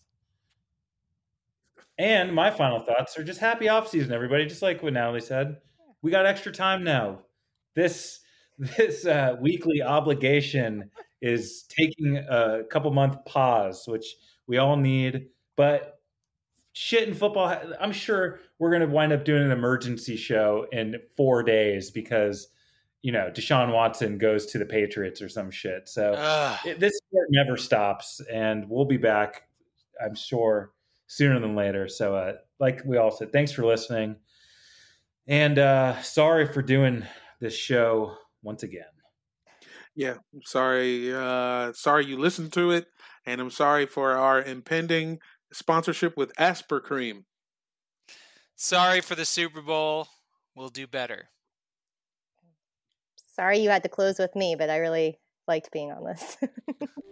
And my final thoughts are just happy off season, everybody. Just like what Natalie said, we got extra time now. This this uh, weekly obligation is taking a couple month pause, which we all need. But shit in football, I'm sure we're going to wind up doing an emergency show in four days because, you know, Deshaun Watson goes to the Patriots or some shit. So it, this sport never stops, and we'll be back, I'm sure, sooner than later. So uh, like we all said, thanks for listening. And uh, sorry for doing this show once again. Yeah, I'm sorry. Uh, sorry you listened to it, and I'm sorry for our impending sponsorship with Asper Cream. Sorry for the Super Bowl. We'll do better. Sorry you had to close with me, but I really liked being on this.